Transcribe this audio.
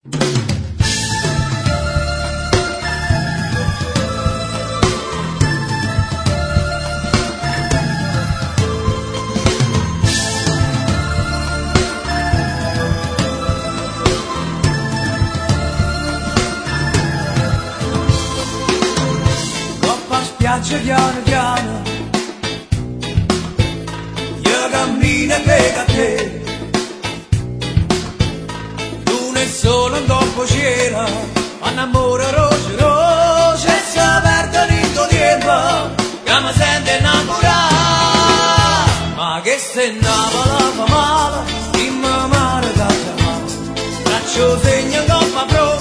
Spiaggia piano piano, io cammino a te, luna e sole un dopo c'era, fanno amore roce roce, e si perdono in tuo tempo, che mi sente innamorare, ma che se innamora fa male, in mare da chiamare, faccio segno in coppa pro.